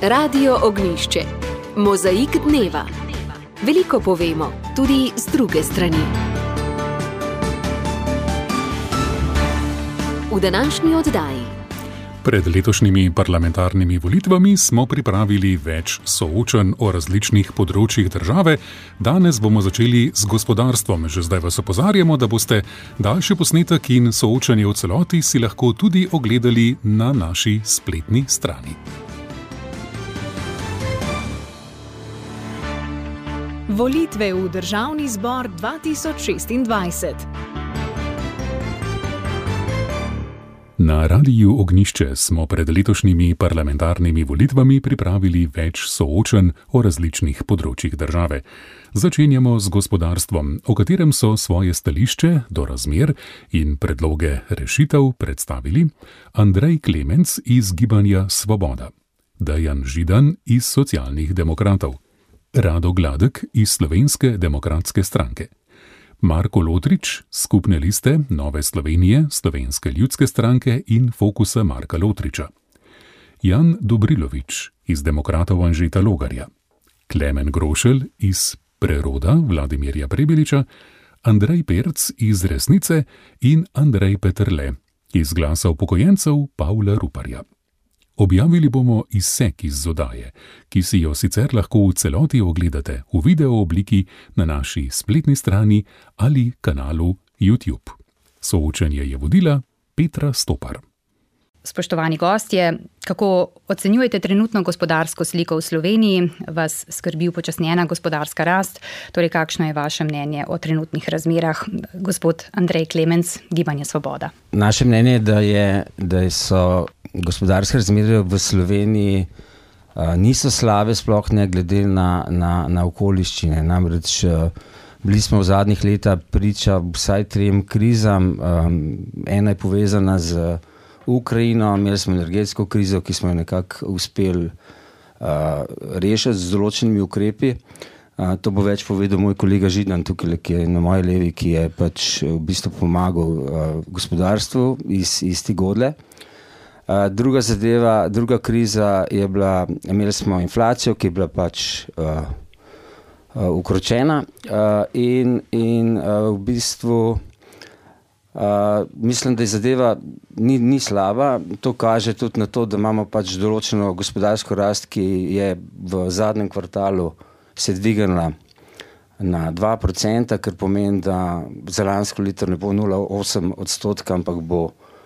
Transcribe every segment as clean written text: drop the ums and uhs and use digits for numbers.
Radio Ognjišče. Mozaik dneva. Veliko povemo, tudi z druge strani. V današnji oddaji. Pred letošnjimi parlamentarnimi volitvami smo pripravili več soočenj o različnih področjih države. Danes bomo začeli z gospodarstvom. Že zdaj vas opozarjamo, da boste daljši posnetek in soočenje v celoti si lahko tudi ogledali na naši spletni strani. Volitve v Državni zbor 2026. Na Radiu Ognjišče smo pred letošnjimi parlamentarnimi volitvami pripravili več soočenj o različnih področjih države. Začenjamo z gospodarstvom, o katerem so svoje stališče do razmer in predloge rešitev predstavili Andrej Klemenc iz Gibanja Svoboda, Dejan Židan iz Socialnih demokratov, Rado Gladek iz Slovenske demokratske stranke, Marko Lotrič, skupne liste Nove Slovenije, Slovenske ljudske stranke in Fokusa Marka Lotriča, Jan Dobrilovič iz Demokratov Anžeta Logarja, Klemen Grošelj iz Preroda Vladimirja Prebiliča, Andrej Perc iz Resnice in Andrej Peterle iz Glasa upokojencev Pavla Ruparja. Objavili bomo izsek iz oddaje, ki si jo sicer lahko v celoti ogledate v video obliki na naši spletni strani ali kanalu YouTube. Soočenje je vodila Petra Stopar. Spoštovani gostje, kako ocenjujete trenutno gospodarsko sliko v Sloveniji? Vas skrbi upočasnjena gospodarska rast? Torej, kakšno je vaše mnenje o trenutnih razmerah? Gospod Andrej Klemenc, Gibanje Svoboda. Naše mnenje je, da so gospodarske razmere v Sloveniji niso slabe, sploh ne glede na okoliščine. Namreč bili smo v zadnjih letih priča vsaj 3 krizam. Ena je povezana z Ukrajino, imeli smo energetsko krizo, ki smo jo nekako uspeli rešiti z določenimi ukrepi. To bo več povedal moj kolega Židan tukaj, ki je na moji levi, ki je pač v bistvu pomagal gospodarstvu iz te godle. Druga zadeva, druga kriza je bila, imeli smo inflacijo, ki je bila pač ukročena in v bistvu mislim, da je zadeva ni slaba. To kaže tudi na to, da imamo pač določeno gospodarsko rast, ki je v zadnjem kvartalu se dvignila na 2%, kar pomeni, da za lansko leto ne bo 0,8%, ampak bo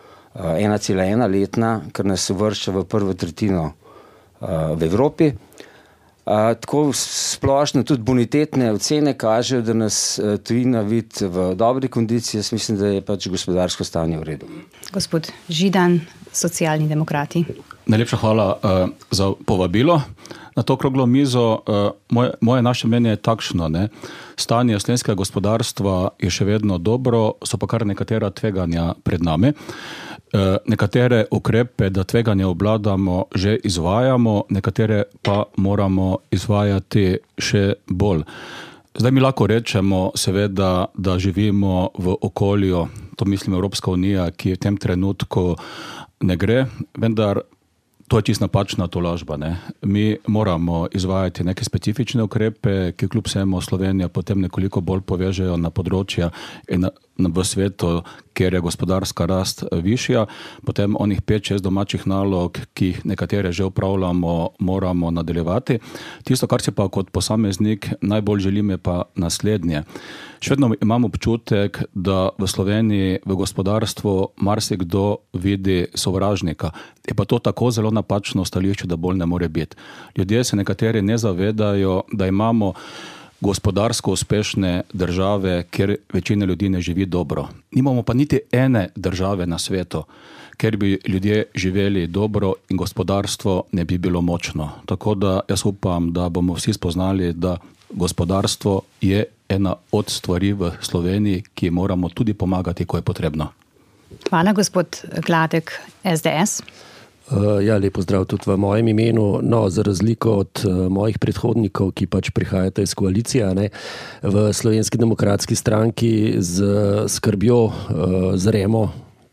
1,1 letna, kar nas uvršča v prvo tretjino v Evropi. Tako splošno tudi bonitetne ocene kažejo, da nas tujina vidi v dobri kondiciji. Jaz mislim, da je pač gospodarsko stanje v redu. Gospod Židan, Socialni demokrati. Najlepša hvala za povabilo na to okroglo mizo. Naše mnenje je takšno, ne? Stanje slovenskega gospodarstva je še vedno dobro, so pa kar nekatera tveganja pred nami. Nekatere ukrepe, da tveganje obvladamo, že izvajamo, nekatere pa moramo izvajati še bolj. Zdaj mi lahko rečemo, seveda, da živimo v okolju, to mislim Evropska unija, ki v tem trenutku ne gre, vendar to je čisto napačna tolažba, ne. Mi moramo izvajati neke specifične ukrepe, ki kljub vsemu Slovenija potem nekoliko bolj povežejo na področja in v svetu, kjer je gospodarska rast višja. Potem onih 5-6 domačih nalog, ki jih nekatere že upravljamo, moramo nadaljevati. Tisto, kar si pa kot posameznik najbolj želim, je pa naslednje. Še vedno imam občutek, da v Sloveniji v gospodarstvu marsikdo vidi sovražnika. Je pa to tako zelo napačno stališče, da bolj ne more biti. Ljudje se nekateri ne zavedajo, da imamo gospodarsko uspešne države, kjer večina ljudi ne živi dobro. Nimamo pa niti ene države na svetu, kjer bi ljudje živeli dobro in gospodarstvo ne bi bilo močno. Tako da jaz upam, da bomo vsi spoznali, da gospodarstvo je ena od stvari v Sloveniji, ki moramo tudi pomagati, ko je potrebno. Hvala, gospod Gladek, SDS. Lep pozdrav tudi v mojem imenu. Za razliko od mojih predhodnikov, ki pač prihajate iz koalicije, v Slovenski demokratski stranki z skrbjo zremo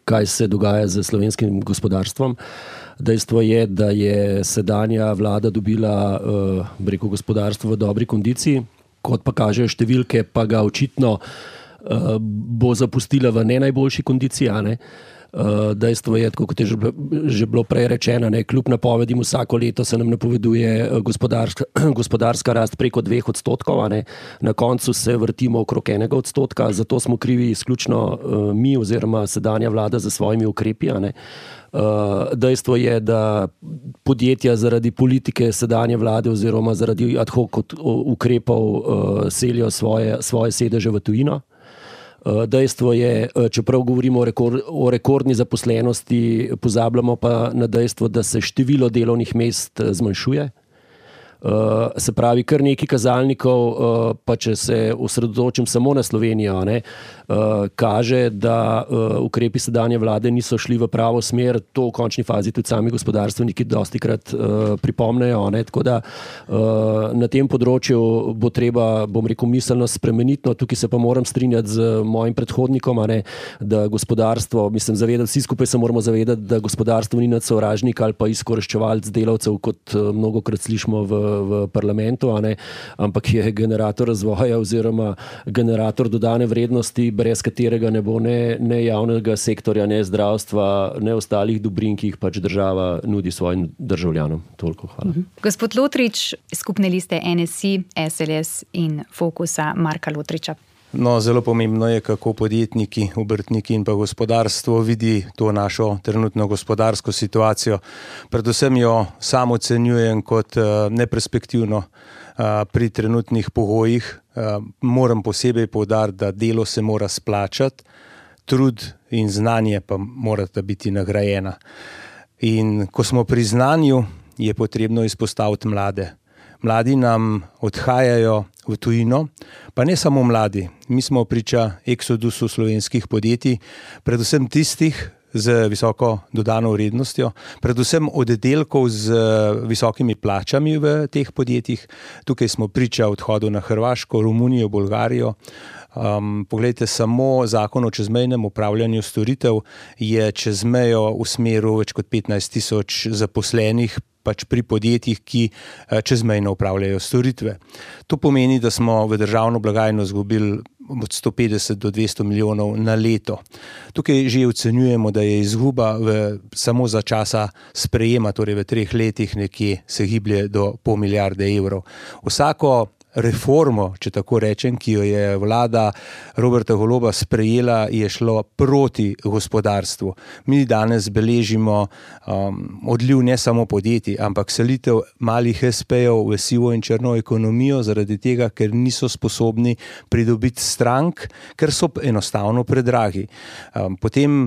kaj se dogaja z slovenskim gospodarstvom. Dejstvo je, da je sedanja vlada dobila gospodarstvo v dobri kondiciji, kot pa kažejo številke, pa ga očitno bo zapustila v ne najboljši kondiciji. Dejstvo je, kot je že bilo prej rečeno, kljub napovedim vsako leto se nam napoveduje gospodarska rast preko 2%, na koncu se vrtimo okrog 1%, zato smo krivi izključno mi oziroma sedanja vlada za svojimi ukrepi. Dejstvo je, da podjetja zaradi politike sedanje vlade oziroma zaradi ad hoc ukrepov selijo svoje sedeže v tujino. Dejstvo je, čeprav govorimo o rekordni zaposlenosti, pozabljamo pa na dejstvo, da se število delovnih mest zmanjšuje. Se pravi, kar nekaj kazalnikov, pa če se osredotočim samo na Slovenijo, kaže, da ukrepi sedanje vlade niso šli v pravo smer. To v končni fazi tudi sami gospodarstveniki dostikrat pripomnejo. Tako da na tem področju bo treba, miselnost spremeniti. No, tukaj se pa moram strinjati z mojim predhodnikom, da gospodarstvo, vsi skupaj se moramo zavedati, da gospodarstvo ni nad sovražnik ali pa izkoriščevalec delavcev, kot mnogokrat slišimo v parlamentu, ampak je generator razvoja oziroma generator dodane vrednosti, brez katerega ne bo ne javnega sektorja, ne zdravstva, ne ostalih dobrin, ki jih pač država nudi svojim državljanom. Toliko, hvala. Gospod Lotrič, skupne liste NSI, SLS in Fokusa Marka Lotriča. No, zelo pomembno je, kako podjetniki, obrtniki in pa gospodarstvo vidi to našo trenutno gospodarsko situacijo. Predvsem jo sam ocenjujem kot neperspektivno pri trenutnih pogojih. Moram posebej poudariti, da delo se mora splačati, trud in znanje pa morata biti nagrajena. In ko smo pri znanju, je potrebno izpostaviti mlade. Mladi nam odhajajo v tujino, pa ne samo mladi. Mi smo priča eksodusu slovenskih podjetij, predvsem tistih z visoko dodano vrednostjo, predvsem oddelkov z visokimi plačami v teh podjetjih. Tukaj smo priča odhodu na Hrvaško, Romunijo, Bolgarijo. Poglejte, samo zakon o čezmejnem upravljanju storitev je čez mejo usmeril več kot 15,000 zaposlenih pač pri podjetjih, ki čezmejno upravljajo storitve. To pomeni, da smo v državno blagajno izgubili od 150 do 200 milijonov na leto. Tukaj že ocenjujemo, da je izguba samo za časa sprejema, torej v 3 letih nekje se giblje do pol milijarde evrov. Vsako reformo, če tako rečem, ki jo je vlada Roberta Goloba sprejela, je šlo proti gospodarstvu. Mi danes beležimo odliv ne samo podjetij, ampak selitev malih SP-jev v sivo in črno ekonomijo zaradi tega, ker niso sposobni pridobiti strank, ker so enostavno predragi. Potem,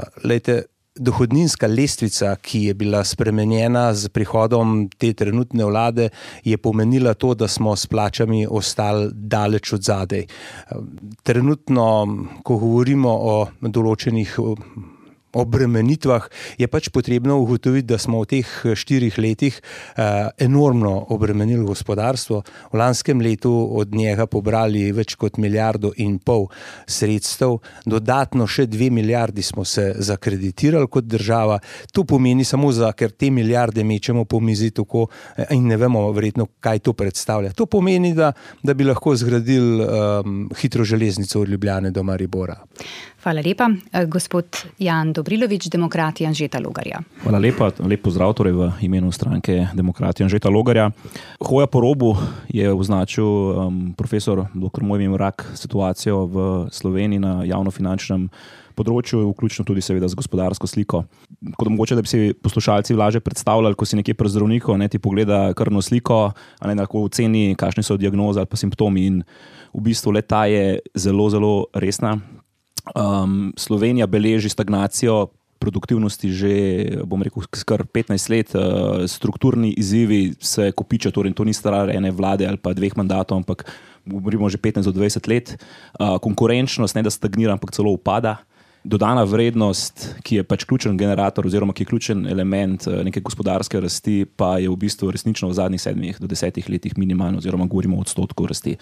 dohodninska lestvica, ki je bila spremenjena z prihodom te trenutne vlade, je pomenila to, da smo s plačami ostali daleč od zadaj. Trenutno, ko govorimo o določenih obremenitvah, je pač potrebno ugotoviti, da smo v teh 4 letih enormno obremenili gospodarstvo. V lanskem letu od njega pobrali več kot 1,5 milijarde sredstev, dodatno še 2 milijardi smo se zakreditirali kot država. To pomeni samo ker te milijarde mečemo po mizi tako in ne vemo verjetno, kaj to predstavlja. To pomeni, da bi lahko zgradili hitro železnico od Ljubljane do Maribora. Hvala lepa. Gospod Jan Dobrilović, Demokrati Anžeta Logarja. Hvala lepa. Lep pozdrav torej v imenu stranke Demokrati Anžeta Logarja. Hoja po robu je označil profesor dr. Mojmir Mrak situacijo v Sloveniji na javnofinančnem področju, vključno tudi seveda z gospodarsko sliko. Kot mogoče, da bi si poslušalci lažje predstavljali, ko si nekje pri zdravniku, ti pogleda krvno sliko, lahko oceni, kakšne so diagnoze ali pa simptomi, in v bistvu le-ta je zelo, zelo resna. Slovenija beleži stagnacijo produktivnosti že, skar 15 let. Strukturni izzivi se kopičijo, torej to ni stvar ene vlade ali pa 2 mandatov, ampak govorimo že 15 do 20 let. Konkurenčnost ne da stagnira, ampak celo upada. dodana vrednost, ki je pač ključen generator oziroma ki je ključen element neke gospodarske rasti, pa je v bistvu resnično v zadnjih 7 do 10 letih minimalno oziroma govorimo o odstotku rasti.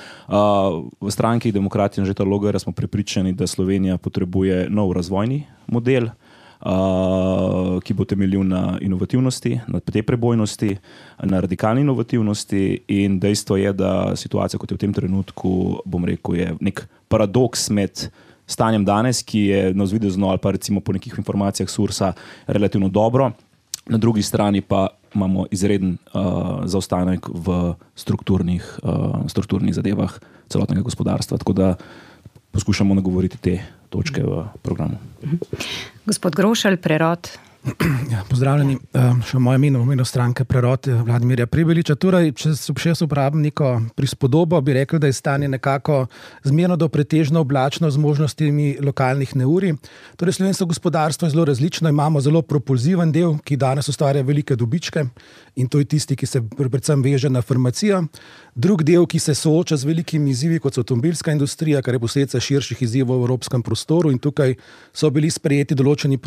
V stranki Demokrati Anžeta Logarja smo prepričani, da Slovenija potrebuje nov razvojni model, ki bo temeljil na inovativnosti, na tej prebojnosti, na radikalni inovativnosti in dejstvo je, da situacija, kot je v tem trenutku, bom rekel, je nek paradoks med stanjem danes, ki je navzvidezno ali pa recimo po nekih informacijah Sursa relativno dobro, na drugi strani pa imamo izreden zaostanek v strukturnih zadevah celotnega gospodarstva, tako da poskušamo nagovoriti te točke v programu. Gospod Grošelj, Prerod. Ja, pozdravljeni. Še v mojem imenu stranke Prerod Vladimirja Prebiliča. Torej, če se uporabim neko prispodobo, bi rekel, da je stanje nekako zmerno do pretežno oblačno z možnostmi lokalnih neurij. Torej, slovensko gospodarstvo je zelo različno, imamo zelo propulziven del, ki danes ustvarja velike dobičke in to je tisti, ki se predvsem veže na farmacijo. Drug del, ki se sooča z velikimi izzivi, kot so avtomobilska industrija, kar je posledica širših izzivov v evropskem prostoru in tukaj so bili sprejeti določeni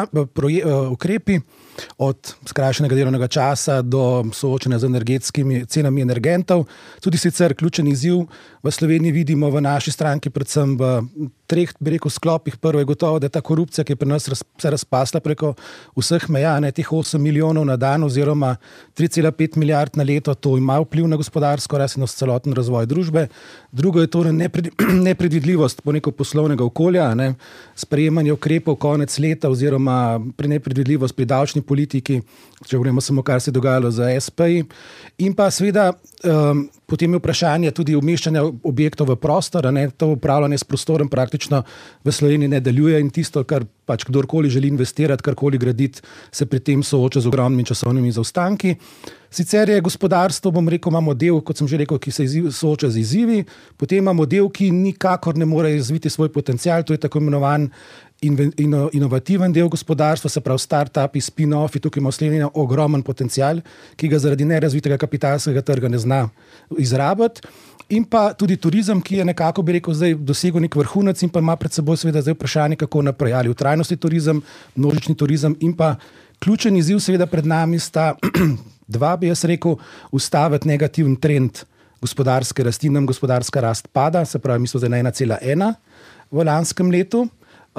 ukrepi od skrajšanega delovnega časa do soočanja z energetskimi cenami energentov. Tudi sicer ključen izziv v Sloveniji vidimo v naši stranki, predvsem v 3, bi rekel, sklopih. Prvo je gotovo, da je ta korupcija, ki je pri nas se razpasla preko vseh meja, teh 8 milijonov na dan oziroma 3,5 milijard na leto, to ima vpliv na gospodarsko rast in na celoten razvoj družbe. Drugo je torej nepredvidljivost po neko poslovnega okolja, sprejemanje ukrepov konec leta oziroma nepredvidljivost pri davčni politiki, če govorimo samo, kar se je dogajalo za SPI. In pa seveda potem je vprašanje tudi umeščanja objektov v prostor, to upravljanje s prostorom praktično v Sloveniji ne deluje in tisto, kar pač kdorkoli želi investirati, karkoli graditi, se pri tem sooča z ogromnimi časovnimi zaostanki. Sicer je gospodarstvo, bom rekel, imamo del, kot sem že rekel, ki se sooča z izzivi, potem imamo del, ki nikakor ne more razviti svoj potencial, to je tako imenovan inovativen del gospodarstva, se pravi start-upi, spin-offi, tukaj ima Slovenija ogromen potencial, ki ga zaradi nerazvitega kapitalskega trga ne zna izrabiti. In pa tudi turizem, ki je nekako, bi rekel, zdaj dosegel nek vrhunec in pa ima pred seboj seveda zdaj vprašanje, kako naprej, ali v trajnosti turizem, množični turizem in pa ključen izziv seveda pred nami sta dva, bi jaz rekel, ustaviti negativen trend gospodarske rasti, nam gospodarska rast pada, se pravi, mi smo zdaj na 1,1 v lanskem letu.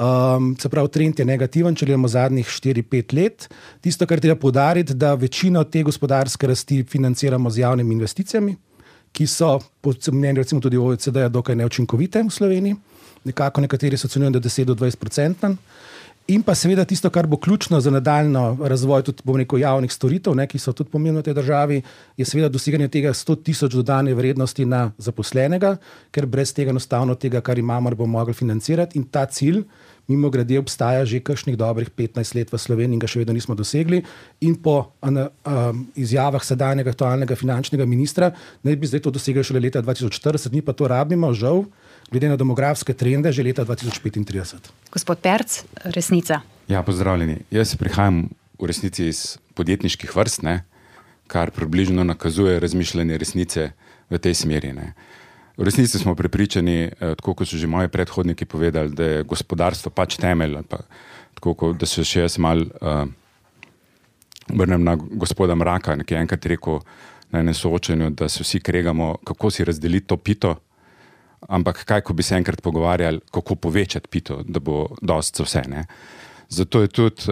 Se pravi, trend je negativen, če gledamo zadnjih 4-5 let. Tisto, kar treba poudariti, da večino te gospodarske rasti financiramo z javnimi investicijami, ki so, po mnenju recimo tudi OECD-ja, dokaj neučinkovite v Sloveniji. Nekateri so ocenjujejo, da 10-20%. In pa seveda tisto, kar bo ključno za nadaljno razvoj tudi, bom rekel, javnih storitev, ki so tudi pomembne v tej državi, je seveda doseganje tega 100.000 dodane vrednosti na zaposlenega, ker brez tega enostavno tega, kar imamo, ne bomo mogli financirati. In ta cilj, mimogrede, obstaja že kakšnih dobrih 15 let v Sloveniji in ga še vedno nismo dosegli. In po izjavah sedanjega aktualnega finančnega ministra naj bi zdaj to dosegli šele leta 2040, mi pa to rabimo, žal, glede na demografske trende, že leta 2035. Gospod Perc, Resnica. Ja, pozdravljeni. Jaz prihajam v resnici iz podjetniških vrst, kar približno nakazuje razmišljanje resnice v tej smeri. V resnici smo prepričani, tako kot so že moji predhodniki povedali, da je gospodarstvo pač temelj, tako da se še jaz malo vrnem na gospoda Mraka, ki je enkrat rekel na enem soočenju, da se vsi kregamo, kako si razdeliti to pito, ampak kaj, ko bi se enkrat pogovarjali, kako povečati pito, da bo dosti za vse. Zato je tudi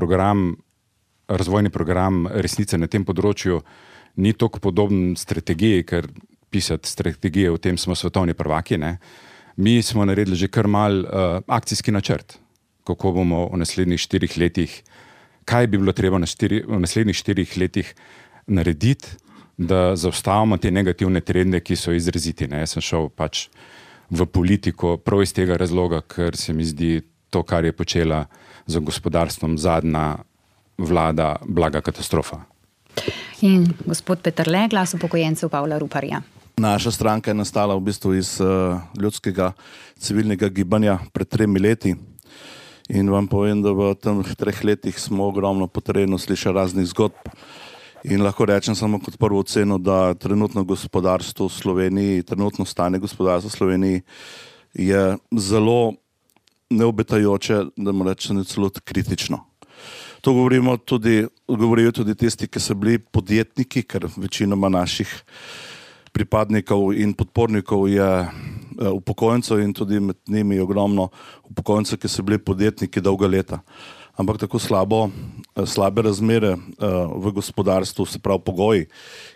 razvojni program resnice na tem področju ni toliko podoben strategiji, ker pisati strategije, v tem smo svetovni prvaki. Mi smo naredili že kar mal akcijski načrt, kako bomo v naslednjih 4 letih, kaj bi bilo treba v naslednjih 4 letih narediti, da zaustavimo te negativne trende, ki so izraziti. Jaz sem šel pač v politiko prav iz tega razloga, ker se mi zdi to, kar je počela z gospodarstvom zadnja vlada, blaga katastrofa. In gospod Peterle, Glas upokojencev Pavla Ruparja. Naša stranka je nastala v bistvu iz ljudskega civilnega gibanja pred 3 leti. In vam povem, da v teh 3 letih smo ogromno po terenu slišali raznih zgodb. In lahko rečem samo kot prvo oceno, da trenutno gospodarstvo v Sloveniji, trenutno stanje gospodarstva v Sloveniji je zelo neobetajoče, da mu rečem celo kritično. To govorijo tudi tisti, ki so bili podjetniki, ker večinoma naših pripadnikov in podpornikov je upokojencev in tudi med njimi je ogromno upokojencev, ki so bili podjetniki dolga leta. Ampak tako slabe razmere v gospodarstvu, se pravi pogoji,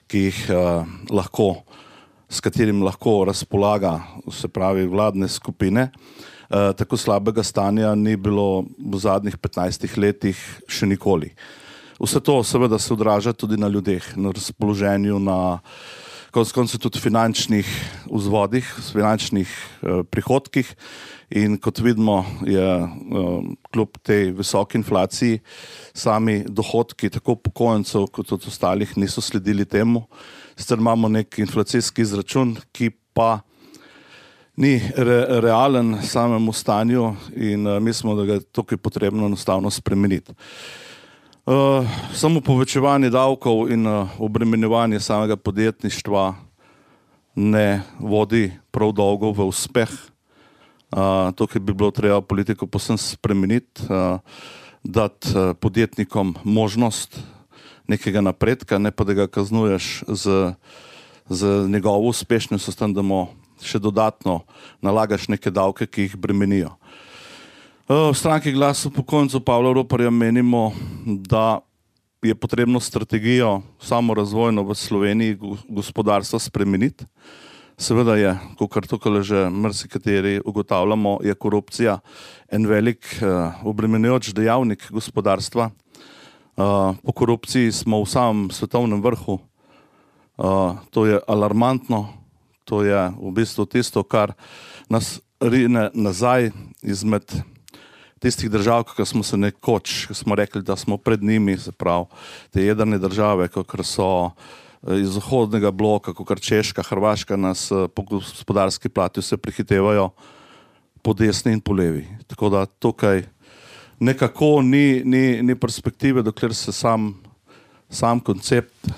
s katerim lahko razpolaga, se pravi vladne skupine, tako slabega stanja ni bilo v zadnjih 15 letih še nikoli. Vse to seveda se odraža tudi na ljudeh, na razpoloženju, na konec koncev tudi finančnih vzvodih, finančnih prihodkih in kot vidimo je kljub tej visoki inflaciji sami dohodki tako upokojencev kot tudi ostalih niso sledili temu. Sicer imamo nek inflacijski izračun, ki pa ni realen samemu stanju in mislimo, da ga je tukaj potrebno enostavno spremeniti. Samo povečevanje davkov in obremenjevanje samega podjetništva ne vodi prav dolgo v uspeh. Tukaj bi bilo treba politiko povsem spremeniti, dati podjetnikom možnost nekega napredka, ne pa da ga kaznuješ z njegovo uspešnostjo, s tem, da mu še dodatno nalagaš neke davke, ki jih bremenijo. V stranki Glas upokojencev Pavla Roparja menimo, da je potrebno strategijo samorazvojno v Sloveniji gospodarstva spremeniti. Seveda je, kakor tukaj že marsikateri ugotavljamo, je korupcija en velik obremenjujoč dejavnik gospodarstva. Po korupciji smo v samem svetovnem vrhu. To je alarmantno. To je v bistvu tisto, kar nas rine nazaj izmed tistih držav, ki smo se nekoč, smo rekli, da smo pred njimi, se pravi, te jedrne države, kakor so iz zahodnega bloka, kakor Češka, Hrvaška nas po gospodarski plati vse prehitevajo po desni in po levi. Tako da tukaj nekako ni perspektive, dokler se sam koncept,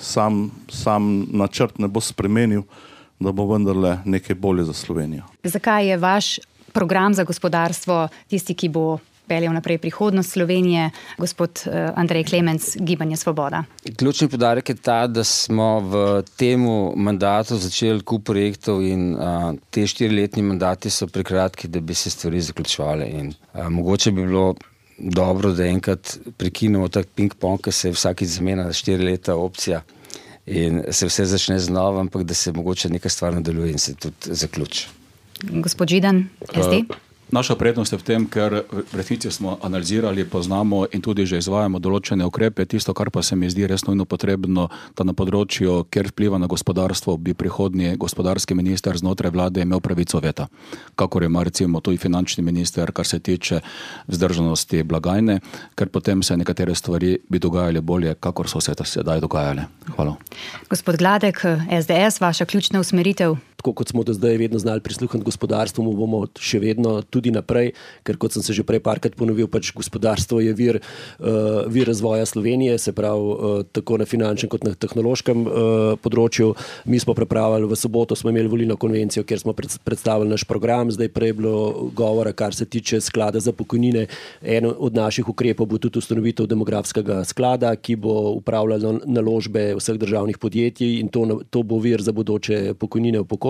sam načrt ne bo spremenil, da bo vendarle nekaj bolje za Slovenijo. Zakaj je vaš program za gospodarstvo tisti, ki bo peljal naprej prihodnost Slovenije, gospod Andrej Klemenc, Gibanje Svoboda? Ključni poudarek je ta, da smo v temu mandatu začeli kup projektov in te 4-letni mandati so prekratki, da bi se stvari zaključovale. In mogoče bi bilo dobro, da enkrat prekinemo tak ping-pong, ki se vsakič zamenja 4 leta opcija in se vse začne znova, ampak da se mogoče neka stvar nadaljuje in se tudi zaključi. Gospod Židan, SD? Naša prednost je v tem, ker v resnici smo analizirali, poznamo in tudi že izvajamo določene ukrepe. Tisto, kar pa se mi zdi res nujno potrebno, da na področju, kjer vpliva na gospodarstvo, bi prihodnji gospodarski minister znotraj vlade imel pravico veta. Kakor ima recimo tudi finančni minister, kar se tiče vzdržanosti blagajne, ker potem se nekatere stvari bi dogajale bolje, kakor so se sedaj dogajale. Hvala. Gospod Gladek, SDS, vaša ključna usmeritev? Tako kot smo do zdaj vedno znali prisluhniti gospodarstvu, mu bomo še vedno tudi naprej, ker kot sem se že prej parkrat ponovil, pač gospodarstvo je vir razvoja Slovenije, se pravi tako na finančnem kot na tehnološkem področju. Mi smo pripravili, v soboto smo imeli volilno konvencijo, kjer smo predstavili naš program, zdaj prej je bilo govora, kar se tiče sklada za pokojnine. En od naših ukrepov bo tudi ustanovitev demografskega sklada, ki bo upravljal naložbe vseh državnih podjetij in to bo vir za bodoče pokojnine upokojencev.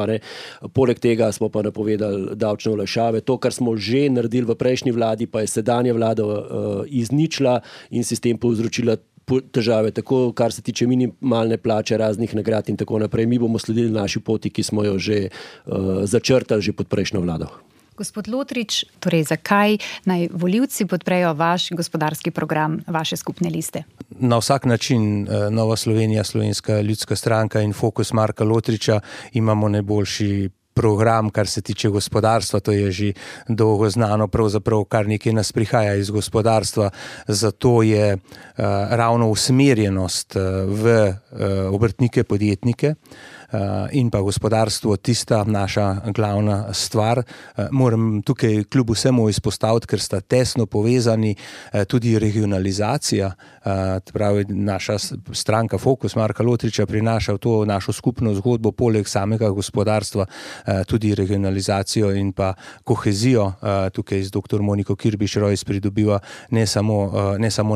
Poleg tega smo pa napovedali davčne olajšave. To, kar smo že naredili v prejšnji vladi, pa je sedanja vlada izničila in si s tem povzročila težave, tako kar se tiče minimalne plače, raznih nagrad in tako naprej. Mi bomo sledili naši poti, ki smo jo že začrtali že pod prejšnjo vlado. Gospod Lotrič, torej zakaj naj volivci podprejo vaš gospodarski program, vaše skupne liste? Na vsak način Nova Slovenija, Slovenska ljudska stranka in Fokus Marka Lotriča imamo najboljši program, kar se tiče gospodarstva. To je že dolgo znano, pravzaprav kar nekaj nas prihaja iz gospodarstva. Zato je ravno usmerjenost v obrtnike, podjetnike, in pa gospodarstvo tista naša glavna stvar. Moram tukaj kljub vsemu izpostaviti, ker sta tesno povezani, tudi regionalizacija, pravi naša stranka Fokus Marka Lotriča prinaša v to našo skupno zgodbo poleg samega gospodarstva tudi regionalizacijo in pa kohezijo. Tukaj z dr. Moniko Kirbiš-Rojs pridobiva ne samo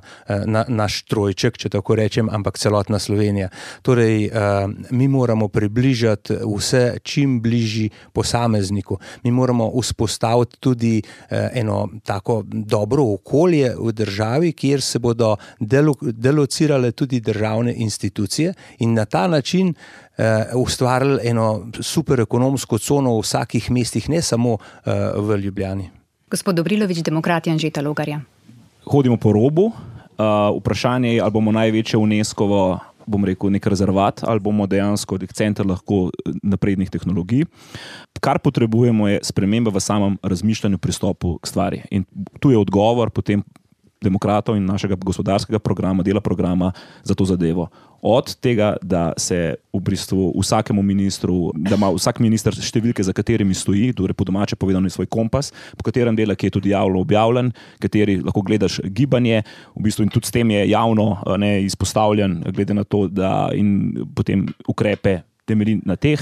naš trojček, če tako rečem, ampak celotna Slovenija. Torej, mi moramo približati vse čim bližji posamezniku. Mi moramo vzpostaviti tudi eno tako dobro okolje v državi, kjer se bodo delocirale tudi državne institucije in na ta način ustvarili eno super ekonomsko cono v vsakih mestih, ne samo v Ljubljani. Gospod Dobrilović, Demokrati Anžeta Logarja. Hodimo po robu. Vprašanje je, ali bomo največje UNESCO-vo, bom rekel, nek rezervat, ali bomo dejansko nek center lahko naprednih tehnologij. Kar potrebujemo je sprememba v samem razmišljanju, pristopu k stvari. In tu je odgovor potem demokratov in našega gospodarskega programa, dela programa za to zadevo. Od tega, da se v bistvu vsakemu ministru, da ima vsak minister številke, za katerimi stoji, torej po domače povedano svoj kompas, po katerem dela, ki je tudi javno objavljen, kateri lahko gledaš gibanje, v bistvu in tudi s tem je javno izpostavljen, glede na to, da in potem ukrepe temelji na teh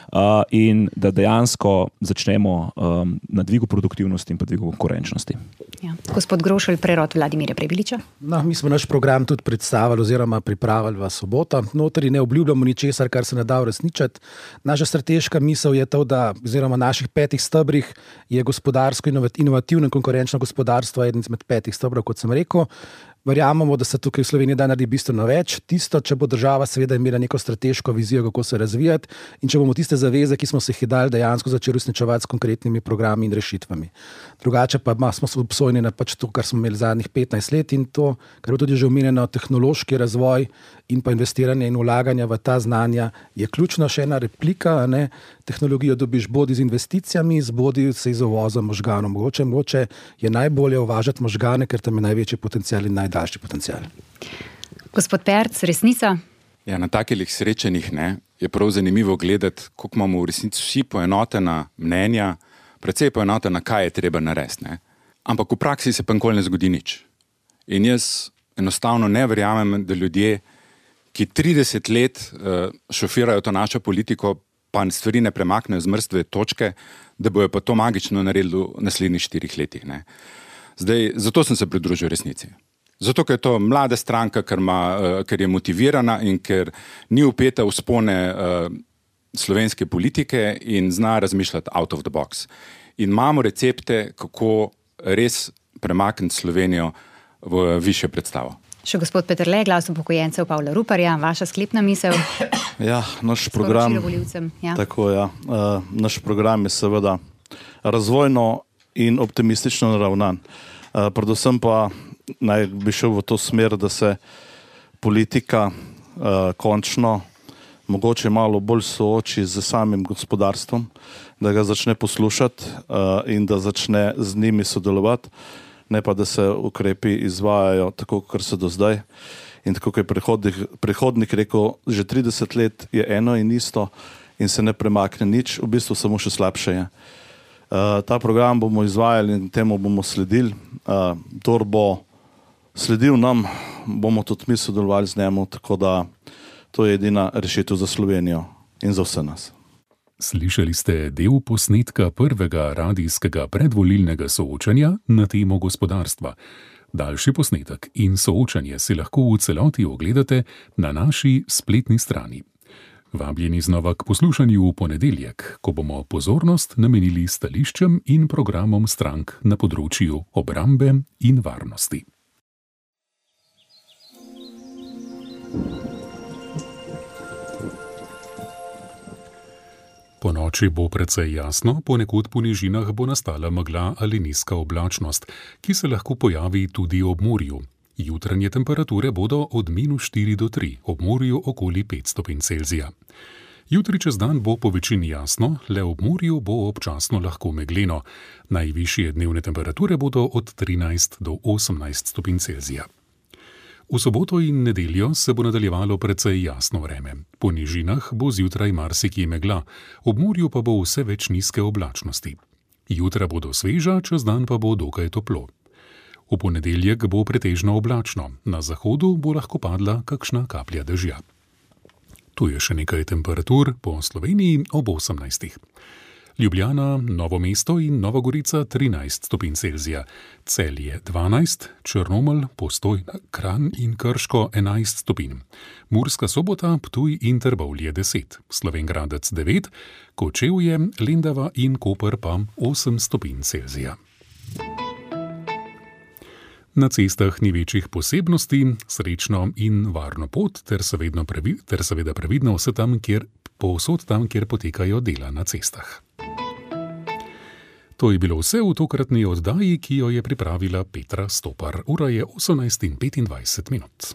in da dejansko začnemo na dvigu produktivnosti in pa dvigu konkurenčnosti. Ja. Gospod Grošelj, prerod Vladimirja Prebiliča. No, mi smo naš program tudi predstavili oziroma pripravili v soboto. Notri ne obljubljamo ničesar, kar se ne da uresničiti. Naša strateška misel je to, da oziroma naših 5 stebrih je gospodarsko inovativno in konkurenčno gospodarstvo eden izmed 5 stebrov, kot sem rekel. Verjamemo, da se tukaj v Sloveniji da narediti bistveno več. Tisto, če bo država seveda imela neko strateško vizijo, kako se razvijati in če bomo tiste zaveze, ki smo se jih dali, dejansko začeli uresničevati s konkretnimi programi in rešitvami. Drugače pa smo obsojeni na pač to, kar smo imeli zadnjih 15 let in to, kar je tudi že omenjeno, tehnološki razvoj in pa investiranje in vlaganje v ta znanja je ključno. Še ena replika, ne? Tehnologijo dobiš bodi z investicijami, bodi se z uvozom možganov. Mogoče je najbolje uvažati možgane, ker tam je največji potencial in najdaljši potencial. Gospod Perc, resnica? Ja, na takih srečanjih je prav zanimivo gledati, kako imamo v resnici vsi poenotena mnenja, precej poenotena, kaj je treba narediti. Ampak v praksi se pa nikoli ne zgodi nič. In jaz enostavno ne verjamem, da ljudje, ki 30 let šofirajo to našo politiko, pa stvari ne premaknejo z mrtve točke, da bojo pa to magično naredili v naslednjih 4 letih. Zdaj, zato sem se pridružil resnici. Zato, ker je to mlada stranka, ker je motivirana in ker ni vpeta v spone slovenske politike in zna razmišljati out of the box. In imamo recepte, kako res premakniti Slovenijo v višjo predstavo. Še gospod Peterle, glas upokojencev Pavla Ruparja, vaša sklepna misel. Ja, naš program, tako, ja. Naš program je seveda razvojno in optimistično naravnan. Predvsem pa naj bi šel v to smer, da se politika končno mogoče malo bolj sooči z samim gospodarstvom, da ga začne poslušati in da začne z njimi sodelovati, ne pa da se ukrepi izvajajo tako, kot so do zdaj. In tako, kot je predhodnik rekel, že 30 let je eno in isto in se ne premakne nič, v bistvu samo še slabše je. Ta program bomo izvajali in temu bomo sledili. Kdor bo sledil nam, bomo tudi mi sodelovali z njemu, tako da to je edina rešitev za Slovenijo in za vse nas. Slišali ste del posnetka prvega radijskega predvolilnega soočanja na temo gospodarstva. Daljši posnetek in soočanje si lahko v celoti ogledate na naši spletni strani. Vabljeni znova k poslušanju v ponedeljek, ko bomo pozornost namenili stališčem in programom strank na področju obrambe in varnosti. Ponoči bo precej jasno, ponekod po nižinah bo nastala megla ali nizka oblačnost, ki se lahko pojavi tudi ob morju. Jutranje temperature bodo od -4 do 3, ob morju okoli 5 stopinj Celzija. Jutri čez dan bo po večini jasno, le ob morju bo občasno lahko megleno. Najvišje dnevne temperature bodo od 13 do 18 stopinj Celzija. V soboto in nedeljo se bo nadaljevalo precej jasno vreme. Po nižinah bo zjutraj marsikje megla, ob morju pa bo vse več nizke oblačnosti. Jutra bodo sveža, čez dan pa bo dokaj toplo. V ponedeljek bo pretežno oblačno, na zahodu bo lahko padla kakšna kaplja dežja. Tu je še nekaj temperatur po Sloveniji ob 18. Ljubljana, Novo mesto in Nova Gorica 13 stopinj Celzija, Celje 12, Črnomelj, Postojna, Kranj in Krško 11 stopinj, Murska Sobota, Ptuj in Trbovlje 10, Slovenj Gradec 9, Kočevje, Lendava in Koper pa 8 stopinj Celzija. Na cestah ni večjih posebnosti, srečno in varno pot ter seveda previdno povsod tam, kjer potekajo dela na cestah. To je bilo vse v tokratni oddaji, ki jo je pripravila Petra Stopar. Ura je 18:25.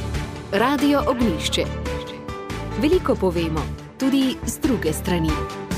Radio Ognjišče. Veliko povemo, tudi z druge strani.